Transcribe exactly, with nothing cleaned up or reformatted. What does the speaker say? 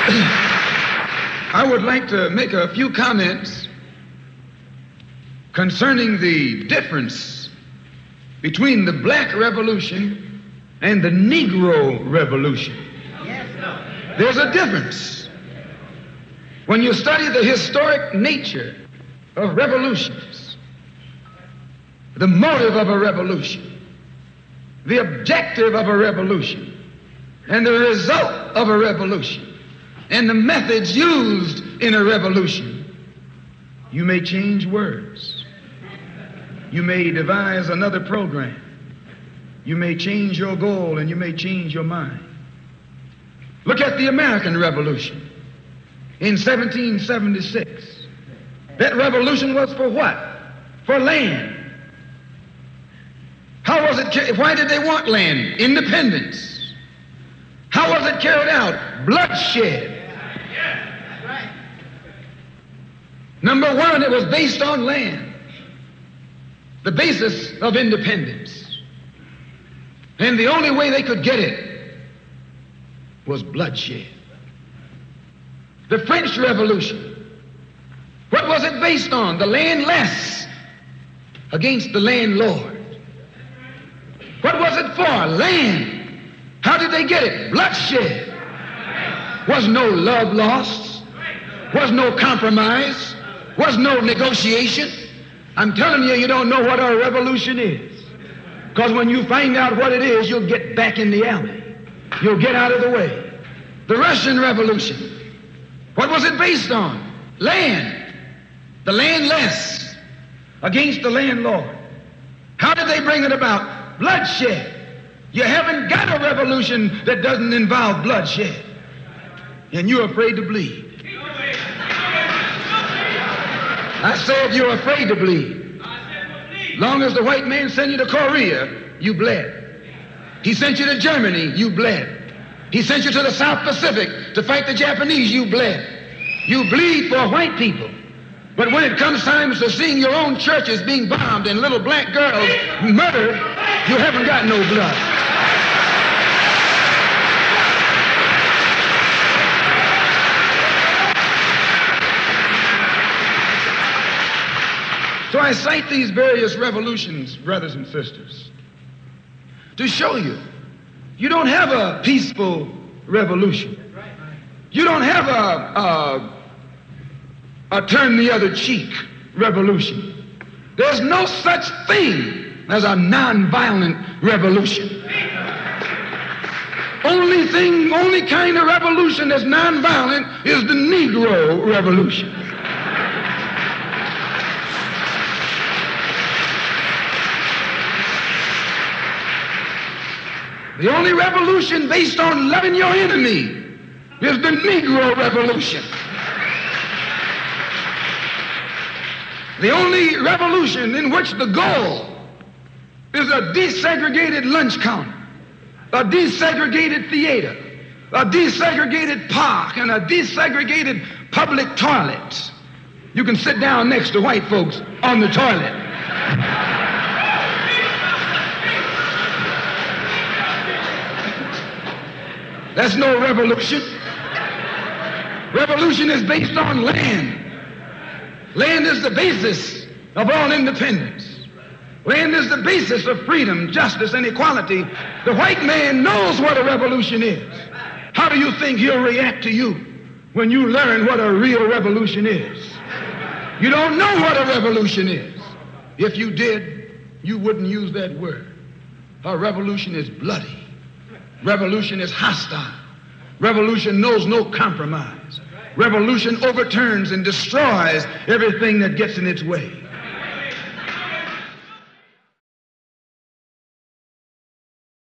I would like to make a few comments concerning the difference between the black revolution and the Negro revolution. There's a difference. When you study the historic nature of revolutions, the motive of a revolution, the objective of a revolution, and the result of a revolution, and the methods used in a revolution, you may change words. You may devise another program. You may change your goal and you may change your mind. Look at the American Revolution in seventeen seventy-six. That revolution was for what? For land. How was it? Why did they want land? Independence. How was it carried out? Bloodshed. Number one, it was based on land, the basis of independence. And the only way they could get it was bloodshed. The French Revolution, what was it based on? The landless against the landlord. What was it for? Land. How did they get it? Bloodshed. Was no love lost. Was no compromise. Was no negotiation. I'm telling you, you don't know what our revolution is. Because when you find out what it is, you'll get back in the alley. You'll get out of the way. The Russian Revolution, what was it based on? Land. The landless against the landlord. How did they bring it about? Bloodshed. You haven't got a revolution that doesn't involve bloodshed. And you're afraid to bleed. I said you're afraid to bleed. Long as the white man sent you to Korea, you bled. He sent you to Germany, you bled. He sent you to the South Pacific to fight the Japanese, you bled. You bleed for white people. But when it comes time to seeing your own churches being bombed and little black girls murdered, you haven't got no blood. So I cite these various revolutions, brothers and sisters, to show you, you don't have a peaceful revolution. You don't have a, a, a turn the other cheek revolution. There's no such thing as a nonviolent revolution. Only thing, only kind of revolution that's nonviolent is the Negro revolution. The only revolution based on loving your enemy is the Negro revolution. The only revolution in which the goal is a desegregated lunch counter, a desegregated theater, a desegregated park, and a desegregated public toilet. You can sit down next to white folks on the toilet. That's no revolution. Revolution is based on land. Land is the basis of all independence. Land is the basis of freedom, justice, and equality. The white man knows what a revolution is. How do you think he'll react to you when you learn what a real revolution is? You don't know what a revolution is. If you did, you wouldn't use that word. A revolution is bloody. Revolution is hostile. Revolution knows no compromise. Revolution overturns and destroys everything that gets in its way.